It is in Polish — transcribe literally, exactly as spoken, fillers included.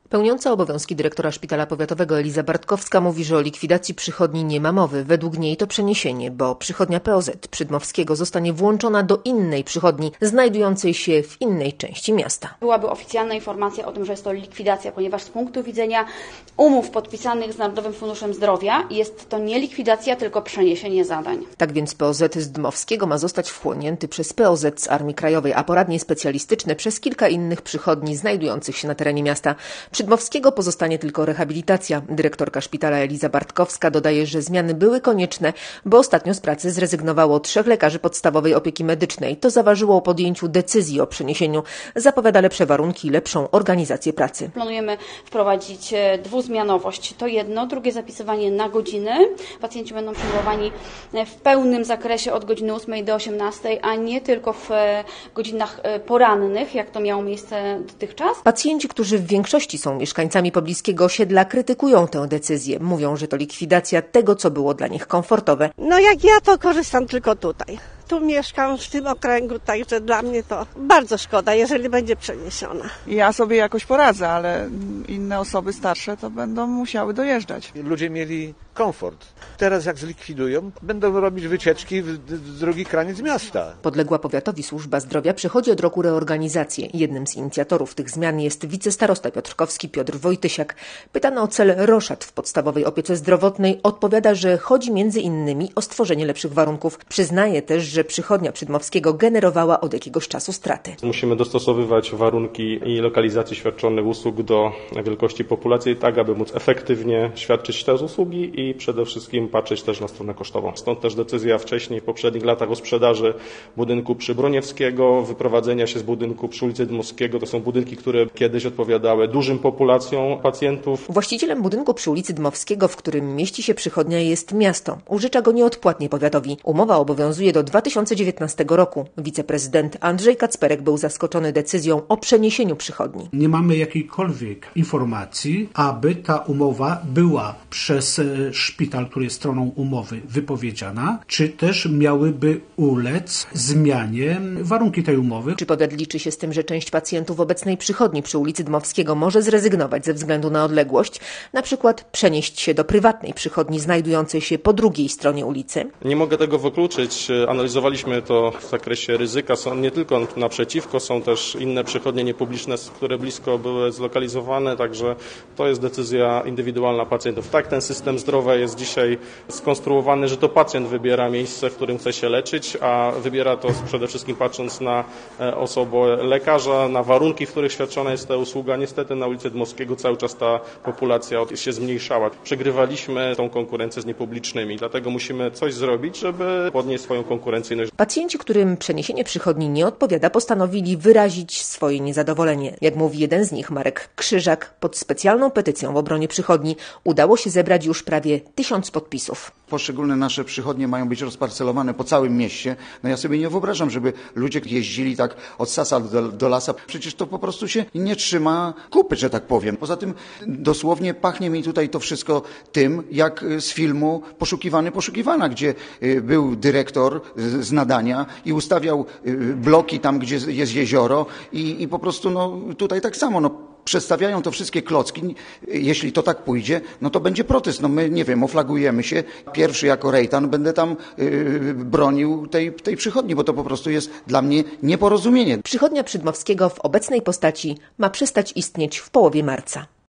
Pełniąca obowiązki dyrektora szpitala powiatowego Eliza Bartkowska mówi, że o likwidacji przychodni nie ma mowy. Według niej to przeniesienie, bo przychodnia P O Z Przydmowskiego zostanie włączona do innej przychodni, znajdującej się w innej części miasta. Byłaby oficjalna informacja o tym, że jest to likwidacja, ponieważ z punktu widzenia umów podpisanych z Narodowym Funduszem Zdrowia jest to nie likwidacja, tylko przeniesienie zadań. Tak więc P O Z z Dmowskiego ma zostać wchłonięty przez P O Z z Armii Krajowej, a poradnie specjalistyczne przez kilka innych przychodni znajdujących się na terenie miasta. Przydmowskiego pozostanie tylko rehabilitacja. Dyrektorka szpitala Eliza Bartkowska dodaje, że zmiany były konieczne, bo ostatnio z pracy zrezygnowało trzech lekarzy podstawowej opieki medycznej. To zaważyło o podjęciu decyzji o przeniesieniu. Zapowiada lepsze warunki i lepszą organizację pracy. Planujemy wprowadzić dwuzmianowość. To jedno, drugie zapisywanie na godziny. Pacjenci będą przyjmowani w pełnym zakresie od godziny ósmej do osiemnastej, a nie tylko w godzinach porannych, jak to miało miejsce dotychczas. Pacjenci, którzy w większości są mieszkańcami pobliskiego osiedla, krytykują tę decyzję. Mówią, że to likwidacja tego, co było dla nich komfortowe. No jak ja, to korzystam tylko tutaj. Tu mieszkam w tym okręgu, także dla mnie to bardzo szkoda, jeżeli będzie przeniesiona. Ja sobie jakoś poradzę, ale inne osoby starsze to będą musiały dojeżdżać. Ludzie mieli komfort. Teraz jak zlikwidują, będą robić wycieczki w, w drugi kraniec miasta. Podległa powiatowi służba zdrowia przechodzi od roku reorganizację. Jednym z inicjatorów tych zmian jest wicestarosta piotrkowski Piotr Wojtysiak. Pytany o cel roszad w podstawowej opiece zdrowotnej, odpowiada, że chodzi między innymi o stworzenie lepszych warunków. Przyznaje też, że przychodnia Przydmowskiego generowała od jakiegoś czasu straty. Musimy dostosowywać warunki i lokalizacji świadczonych usług do wielkości populacji, tak aby móc efektywnie świadczyć te usługi i przede wszystkim patrzeć też na stronę kosztową. Stąd też decyzja wcześniej, w poprzednich latach o sprzedaży budynku przy Broniewskiego, wyprowadzenia się z budynku przy ulicy Dmowskiego. To są budynki, które kiedyś odpowiadały dużym populacjom pacjentów. Właścicielem budynku przy ulicy Dmowskiego, w którym mieści się przychodnia, jest miasto. Użycza go nieodpłatnie powiatowi. Umowa obowiązuje do dwa tysiące dziewiętnastego roku. Wiceprezydent Andrzej Kacperek był zaskoczony decyzją o przeniesieniu przychodni. Nie mamy jakiejkolwiek informacji, aby ta umowa była przez szpital, który jest stroną umowy, wypowiedziana, czy też miałyby ulec zmianie warunki tej umowy. Czy powiat liczy się z tym, że część pacjentów obecnej przychodni przy ulicy Dmowskiego może zrezygnować ze względu na odległość, na przykład przenieść się do prywatnej przychodni znajdującej się po drugiej stronie ulicy? Nie mogę tego wykluczyć. Analizowaliśmy to w zakresie ryzyka. Są nie tylko naprzeciwko, są też inne przychodnie niepubliczne, które blisko były zlokalizowane, także to jest decyzja indywidualna pacjentów. Tak, ten system zdrowia jest dzisiaj skonstruowany, że to pacjent wybiera miejsce, w którym chce się leczyć, a wybiera to przede wszystkim patrząc na osobę lekarza, na warunki, w których świadczona jest ta usługa. Niestety na ulicy Dmowskiego cały czas ta populacja się zmniejszała. Przegrywaliśmy tą konkurencję z niepublicznymi, dlatego musimy coś zrobić, żeby podnieść swoją konkurencyjność. Pacjenci, którym przeniesienie przychodni nie odpowiada, postanowili wyrazić swoje niezadowolenie. Jak mówi jeden z nich, Marek Krzyżak, pod specjalną petycją w obronie przychodni udało się zebrać już prawie tysiąc podpisów. Poszczególne nasze przychodnie mają być rozparcelowane po całym mieście. No ja sobie nie wyobrażam, żeby ludzie jeździli tak od sasa do, do lasa. Przecież to po prostu się nie trzyma kupy, że tak powiem. Poza tym dosłownie pachnie mi tutaj to wszystko tym, jak z filmu Poszukiwany, Poszukiwana, gdzie był dyrektor z nadania i ustawiał bloki tam, gdzie jest jezioro i, i po prostu no, tutaj tak samo. No, przedstawiają to wszystkie klocki. Jeśli to tak pójdzie, no to będzie protest. No my, nie wiem, oflagujemy się. Pierwszy jako Rejtan będę tam yy, bronił tej, tej przychodni, bo to po prostu jest dla mnie nieporozumienie. Przychodnia Przydmowskiego w obecnej postaci ma przestać istnieć w połowie marca.